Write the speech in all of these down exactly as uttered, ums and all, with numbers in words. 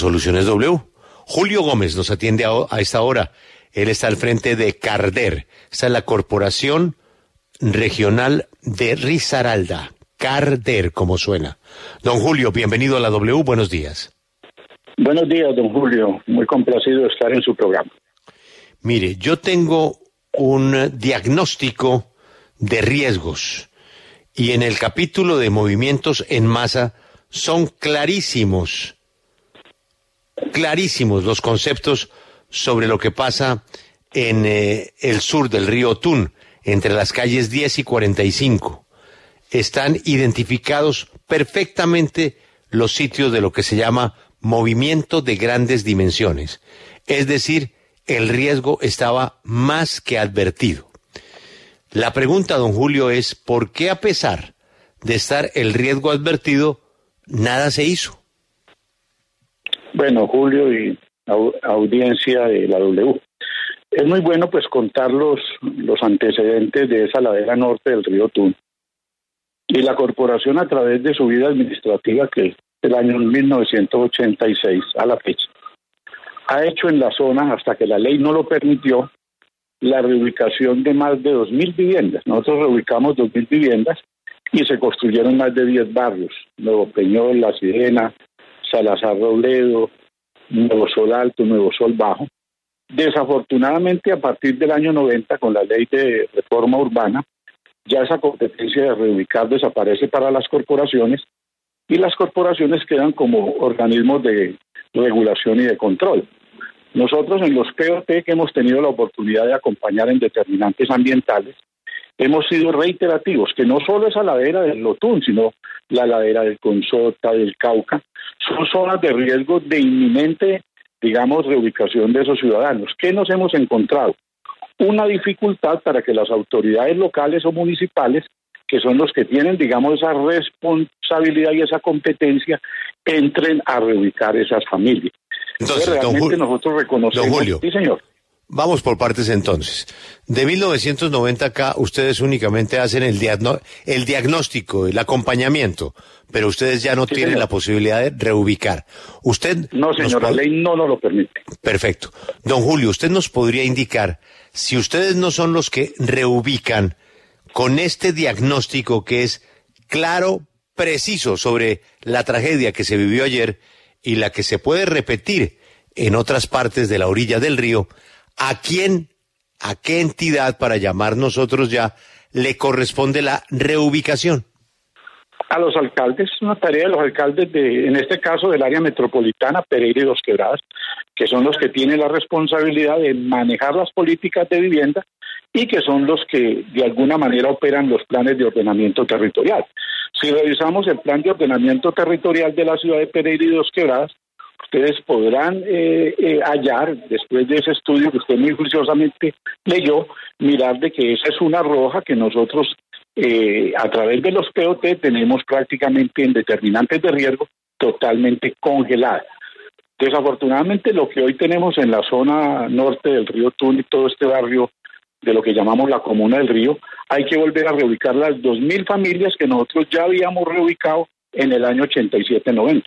Soluciones W. Julio Gómez nos atiende a, a esta hora. Él está al frente de Carder. Esta es la Corporación Regional de Risaralda. Carder, como suena. Don Julio, bienvenido a la W. Buenos días. Buenos días, don Julio. Muy complacido de estar en su programa. Mire, yo tengo un diagnóstico de riesgos y en el capítulo de movimientos en masa son clarísimos, clarísimos los conceptos sobre lo que pasa en eh, el sur del río Otún, entre las calles diez y cuarenta y cinco. Están identificados perfectamente los sitios de lo que se llama movimiento de grandes dimensiones. Es decir, el riesgo estaba más que advertido. La pregunta, don Julio, es ¿por qué a pesar de estar el riesgo advertido, nada se hizo? Bueno, Julio y au- audiencia de la W. Es muy bueno pues contar los, los antecedentes de esa ladera norte del río Otún. Y la corporación, a través de su vida administrativa, que es del año mil novecientos ochenta y seis a la fecha, ha hecho en la zona, hasta que la ley no lo permitió, la reubicación de más de dos mil viviendas. Nosotros reubicamos dos mil viviendas y se construyeron más de diez barrios: Nuevo Peñol, La Sirena, Salazar Robledo, Nuevo Sol Alto, Nuevo Sol Bajo. Desafortunadamente, a partir del año noventa, con la ley de reforma urbana, ya esa competencia de reubicar desaparece para las corporaciones y las corporaciones quedan como organismos de regulación y de control. Nosotros en los P O T que hemos tenido la oportunidad de acompañar en determinantes ambientales, hemos sido reiterativos, que no solo esa ladera del Otún, sino la ladera del Consota, del Cauca, son zonas de riesgo de inminente, digamos, reubicación de esos ciudadanos. ¿Qué nos hemos encontrado? Una dificultad para que las autoridades locales o municipales, que son los que tienen, digamos, esa responsabilidad y esa competencia, entren a reubicar esas familias. Entonces, Entonces realmente don Julio, nosotros reconocemos... don Julio, sí, señor. Vamos por partes entonces. De mil novecientos noventa acá, ustedes únicamente hacen el, diagno el diagnóstico, el acompañamiento, pero ustedes ya no Sí, tienen señor. la posibilidad de reubicar. Usted No, señor, la ley no nos lo permite. Perfecto. Don Julio, ¿usted nos podría indicar si ustedes no son los que reubican con este diagnóstico que es claro, preciso sobre la tragedia que se vivió ayer y la que se puede repetir en otras partes de la orilla del río, a quién, a qué entidad, para llamar nosotros ya, le corresponde la reubicación? A los alcaldes, es una tarea de los alcaldes, de, en este caso del área metropolitana, Pereira y Dos Quebradas, que son los que tienen la responsabilidad de manejar las políticas de vivienda y que son los que de alguna manera operan los planes de ordenamiento territorial. Si revisamos el plan de ordenamiento territorial de la ciudad de Pereira y Dos Quebradas, ustedes podrán eh, eh, hallar, después de ese estudio que usted muy juiciosamente leyó, mirar de que esa es una roja que nosotros eh, a través de los P O T tenemos prácticamente en determinantes de riesgo totalmente congelada. Desafortunadamente lo que hoy tenemos en la zona norte del río Otún y todo este barrio de lo que llamamos la Comuna del Río, hay que volver a reubicar las dos mil familias que nosotros ya habíamos reubicado en el año ochenta y siete noventa.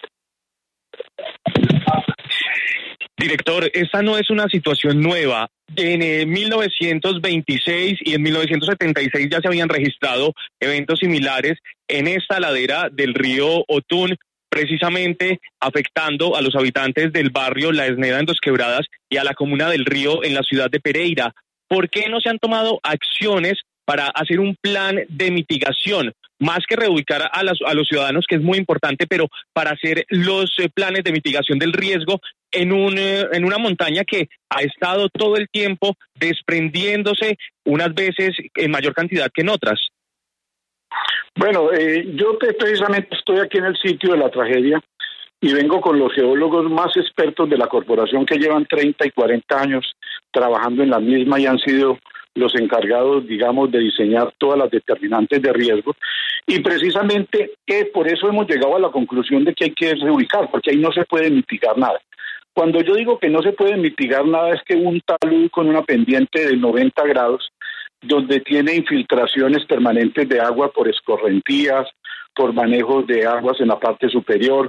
Director, esta no es una situación nueva. En eh, mil novecientos veintiséis y en mil novecientos setenta y seis ya se habían registrado eventos similares en esta ladera del río Otún, precisamente afectando a los habitantes del barrio La Esneda en Dos Quebradas y a la Comuna del Río en la ciudad de Pereira. ¿Por qué no se han tomado acciones para hacer un plan de mitigación? Más que reubicar a, las, a los ciudadanos, que es muy importante, pero para hacer los eh, planes de mitigación del riesgo en, un, eh, en una montaña que ha estado todo el tiempo desprendiéndose, unas veces en mayor cantidad que en otras. Bueno, eh, yo te, precisamente estoy aquí en el sitio de la tragedia y vengo con los geólogos más expertos de la corporación que llevan treinta y cuarenta años trabajando en la misma y han sido los encargados, digamos, de diseñar todas las determinantes de riesgo. Y precisamente eh, por eso hemos llegado a la conclusión de que hay que reubicar, porque ahí no se puede mitigar nada. Cuando yo digo que no se puede mitigar nada es que un talud con una pendiente de noventa grados, donde tiene infiltraciones permanentes de agua por escorrentías, por manejos de aguas en la parte superior,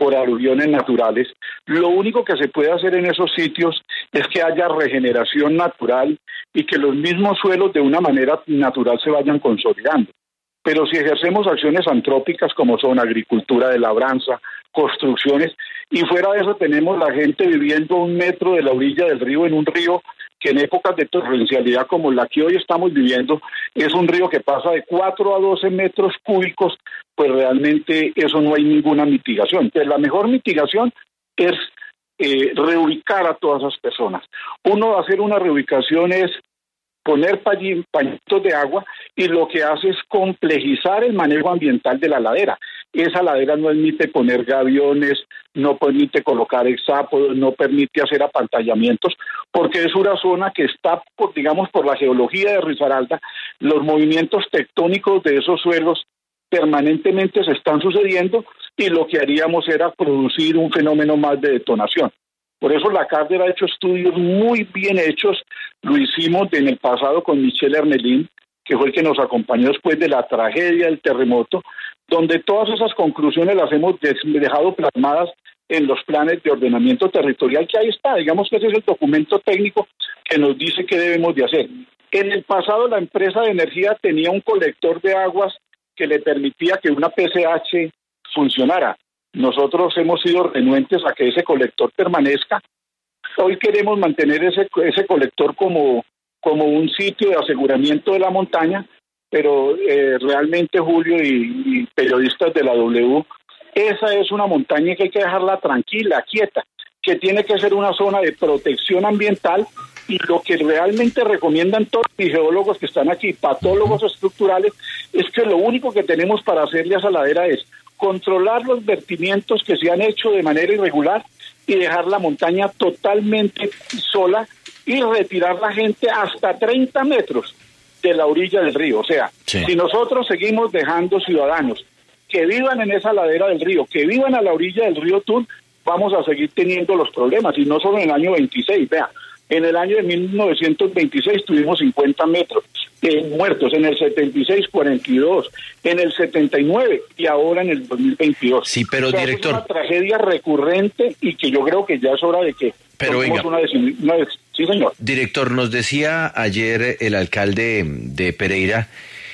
por aluviones naturales. Lo único que se puede hacer en esos sitios es que haya regeneración natural y que los mismos suelos de una manera natural se vayan consolidando. Pero si ejercemos acciones antrópicas como son agricultura de labranza, construcciones, y fuera de eso tenemos la gente viviendo a un metro de la orilla del río, en un río que en épocas de torrencialidad como la que hoy estamos viviendo, es un río que pasa de cuatro a doce metros cúbicos, pues realmente eso no hay ninguna mitigación. Entonces la mejor mitigación es eh, reubicar a todas esas personas. Uno, hacer una reubicación es poner pañitos de agua, y lo que hace es complejizar el manejo ambiental de la ladera. Esa ladera no permite poner gaviones, no permite colocar hexápodos, no permite hacer apantallamientos, porque es una zona que está, por, digamos, por la geología de Risaralda, los movimientos tectónicos de esos suelos permanentemente se están sucediendo, y lo que haríamos era producir un fenómeno más de detonación. Por eso la Cátedra ha hecho estudios muy bien hechos. Lo hicimos en el pasado con Michel Hermelín, que fue el que nos acompañó después de la tragedia del terremoto, donde todas esas conclusiones las hemos dejado plasmadas en los planes de ordenamiento territorial, que ahí está. Digamos que ese es el documento técnico que nos dice qué debemos de hacer. En el pasado la empresa de energía tenía un colector de aguas que le permitía que una P C H funcionara. Nosotros hemos sido renuentes a que ese colector permanezca. Hoy queremos mantener ese, ese colector como, como un sitio de aseguramiento de la montaña, pero eh, realmente, Julio y, y periodistas de la W, esa es una montaña que hay que dejarla tranquila, quieta, que tiene que ser una zona de protección ambiental, y lo que realmente recomiendan todos los geólogos que están aquí, patólogos estructurales, es que lo único que tenemos para hacerle a esa ladera es controlar los vertimientos que se han hecho de manera irregular y dejar la montaña totalmente sola y retirar la gente hasta treinta metros de la orilla del río. O sea, sí. Si nosotros seguimos dejando ciudadanos que vivan en esa ladera del río, que vivan a la orilla del río Tun, vamos a seguir teniendo los problemas, y no solo en el año veintiséis, vea, en el año de mil novecientos veintiséis tuvimos cincuenta metros de muertos, en el setenta y seis, cuarenta y dos, en el setenta y nueve y ahora en el dos mil veintidós. Sí, pero o sea, director... es una tragedia recurrente y que yo creo que ya es hora de que... Pero venga, una una sí, señor. Director, nos decía ayer el alcalde de Pereira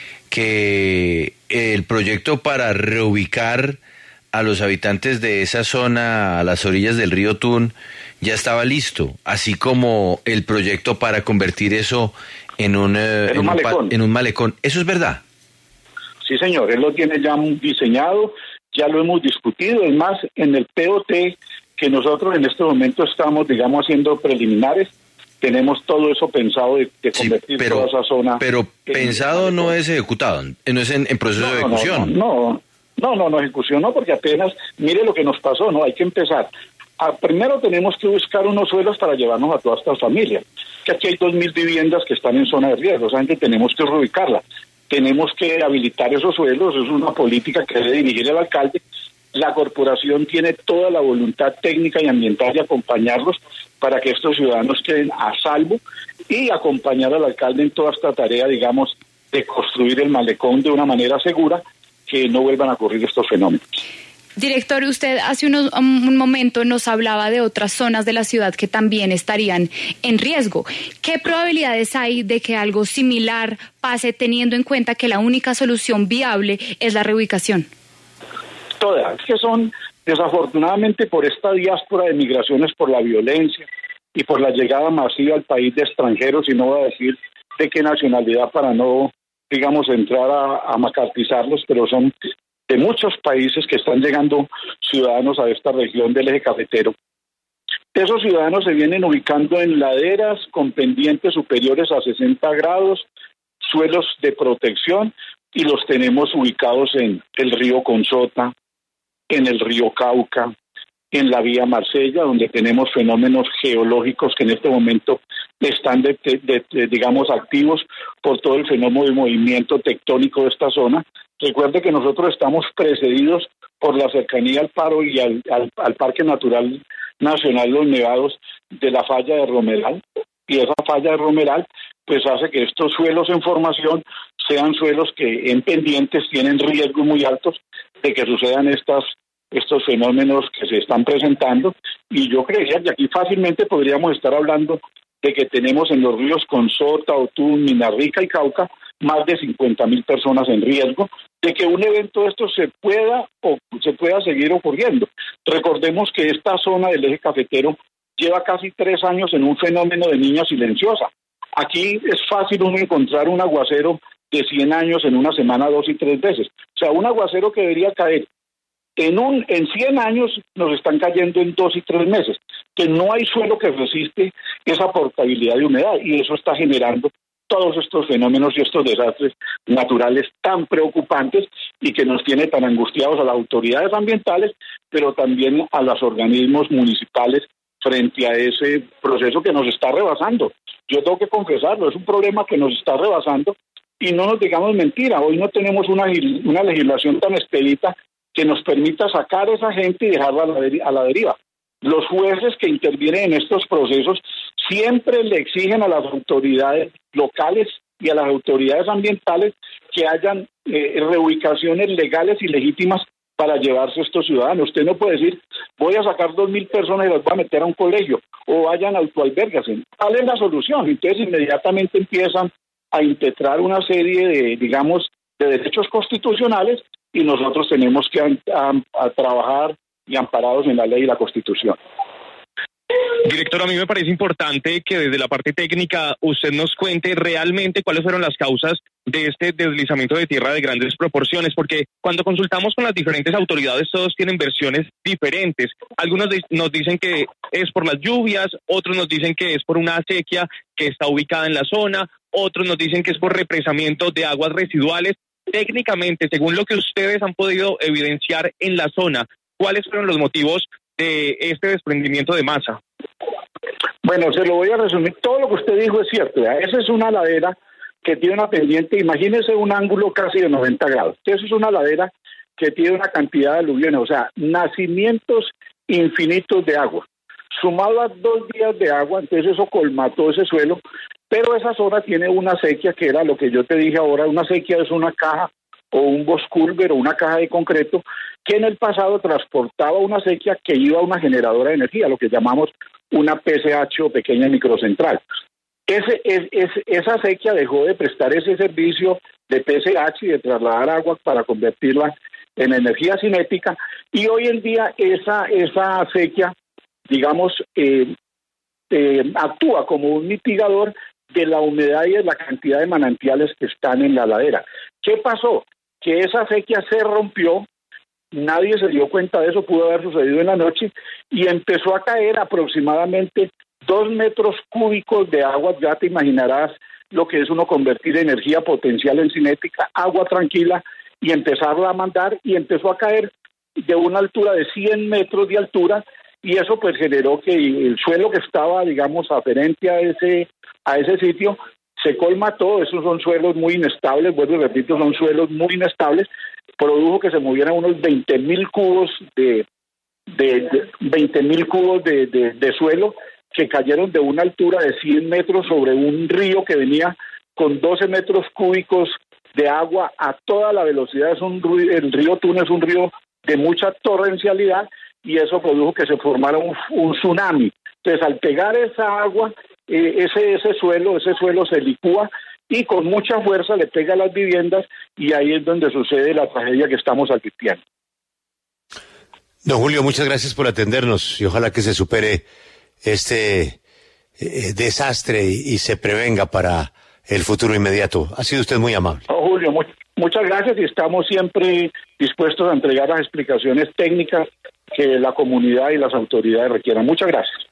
que el proyecto para reubicar a los habitantes de esa zona a las orillas del río Tun ya estaba listo, así como el proyecto para convertir eso en un, eh, en un, en malecón. Un, en un malecón. ¿Eso es verdad? Sí, señor, él lo tiene ya diseñado, ya lo hemos discutido. Es más, en el P O T que nosotros en este momento estamos, digamos, haciendo preliminares, tenemos todo eso pensado de, de convertir sí, pero, toda esa zona. Pero pensado no es ejecutado, no es en, en proceso no, de ejecución. No, no, no, no, no, ejecución no, porque apenas, mire lo que nos pasó, ¿no? Hay que empezar. A, primero tenemos que buscar unos suelos para llevarnos a todas estas familias, que aquí hay dos mil viviendas que están en zona de riesgo, o sea, que tenemos que reubicarla. Tenemos que habilitar esos suelos, es una política que debe dirigir el alcalde. La corporación tiene toda la voluntad técnica y ambiental de acompañarlos para que estos ciudadanos queden a salvo, y acompañar al alcalde en toda esta tarea, digamos, de construir el malecón de una manera segura, que no vuelvan a ocurrir estos fenómenos. Director, usted hace unos, un momento nos hablaba de otras zonas de la ciudad que también estarían en riesgo. ¿Qué probabilidades hay de que algo similar pase, teniendo en cuenta que la única solución viable es la reubicación? Todas, que son, desafortunadamente, por esta diáspora de migraciones, por la violencia y por la llegada masiva al país de extranjeros, y no voy a decir de qué nacionalidad para no, digamos, entrar a, a macartizarlos, pero son de muchos países que están llegando ciudadanos a esta región del eje cafetero. Esos ciudadanos se vienen ubicando en laderas con pendientes superiores a sesenta grados, suelos de protección, y los tenemos ubicados en el río Consota, en el río Cauca, en la vía Marsella, donde tenemos fenómenos geológicos que en este momento están, de, de, de, de, digamos, activos por todo el fenómeno de movimiento tectónico de esta zona. Recuerde que nosotros estamos precedidos por la cercanía al Paro y al, al, al Parque Natural Nacional Los Nevados de la falla de Romeral, y esa falla de Romeral pues hace que estos suelos en formación sean suelos que en pendientes tienen riesgos muy altos de que sucedan estas estos fenómenos que se están presentando, y yo creía que aquí fácilmente podríamos estar hablando de que tenemos en los ríos Consota, Otún, Minarrica y Cauca más de cincuenta mil personas en riesgo de que un evento de estos se pueda o se pueda seguir ocurriendo. Recordemos que esta zona del eje cafetero lleva casi tres años en un fenómeno de niña silenciosa. Aquí es fácil uno encontrar un aguacero de cien años en una semana, dos y tres veces. O sea, un aguacero que debería caer en un en cien años nos están cayendo en dos y tres meses, que no hay suelo que resiste esa portabilidad de humedad, y eso está generando todos estos fenómenos y estos desastres naturales tan preocupantes y que nos tiene tan angustiados a las autoridades ambientales, pero también a los organismos municipales frente a ese proceso que nos está rebasando. Yo tengo que confesarlo, es un problema que nos está rebasando, y no nos digamos mentira, hoy no tenemos una, una legislación tan expedita que nos permita sacar a esa gente y dejarla a la, deri- a la deriva. Los jueces que intervienen en estos procesos siempre le exigen a las autoridades locales y a las autoridades ambientales que hayan eh, reubicaciones legales y legítimas para llevarse a estos ciudadanos. Usted no puede decir, voy a sacar dos mil personas y las voy a meter a un colegio, o vayan a autoalbergarse. ¿Cuál es la solución? Entonces inmediatamente empiezan a impetrar una serie de, digamos, de derechos constitucionales, y nosotros tenemos que a, a, a trabajar y amparados en la ley y la Constitución. Director, a mí me parece importante que desde la parte técnica usted nos cuente realmente cuáles fueron las causas de este deslizamiento de tierra de grandes proporciones, porque cuando consultamos con las diferentes autoridades todos tienen versiones diferentes. Algunos nos dicen que es por las lluvias, otros nos dicen que es por una acequia que está ubicada en la zona, otros nos dicen que es por represamiento de aguas residuales. Técnicamente, según lo que ustedes han podido evidenciar en la zona, ¿cuáles fueron los motivos de este desprendimiento de masa? Bueno, se lo voy a resumir. Todo lo que usted dijo es cierto. ¿Ya? Esa es una ladera que tiene una pendiente, imagínese un ángulo casi de noventa grados. Esa es una ladera que tiene una cantidad de aluviones, o sea, nacimientos infinitos de agua. Sumado a dos días de agua, entonces eso colmató ese suelo, pero esa zona tiene una acequia que era lo que yo te dije ahora. Una acequia es una caja o un bosculver o una caja de concreto que en el pasado transportaba una acequia que iba a una generadora de energía, lo que llamamos una P C H o pequeña microcentral. Ese, es, es, esa acequia dejó de prestar ese servicio de P C H y de trasladar agua para convertirla en energía cinética, y hoy en día esa, esa acequia, digamos, eh, eh, actúa como un mitigador de la humedad y de la cantidad de manantiales que están en la ladera. ¿Qué pasó? Que esa acequia se rompió, nadie se dio cuenta de eso, pudo haber sucedido en la noche, y empezó a caer aproximadamente dos metros cúbicos de agua. Ya te imaginarás lo que es uno convertir energía potencial en cinética, agua tranquila, y empezarla a mandar, y empezó a caer de una altura de cien metros de altura, y eso pues generó que el suelo que estaba, digamos, aferente a ese, a ese sitio, se colmató. Esos son suelos muy inestables, vuelvo y repito, son suelos muy inestables, produjo que se movieran unos veinte mil cubos de, de, de veinte mil cubos de, de, de suelo que cayeron de una altura de cien metros sobre un río que venía con doce metros cúbicos de agua a toda la velocidad. Es un el río Tuna es un río de mucha torrencialidad, y eso produjo que se formara un, un tsunami. Entonces, al pegar esa agua, eh, ese ese suelo, ese suelo se licúa y con mucha fuerza le pega a las viviendas, y ahí es donde sucede la tragedia que estamos advirtiendo. Don Julio, muchas gracias por atendernos, y ojalá que se supere este eh, desastre y, y se prevenga para el futuro inmediato. Ha sido usted muy amable. Oh, Julio, mu- muchas gracias, y estamos siempre dispuestos a entregar las explicaciones técnicas que la comunidad y las autoridades requieran. Muchas gracias.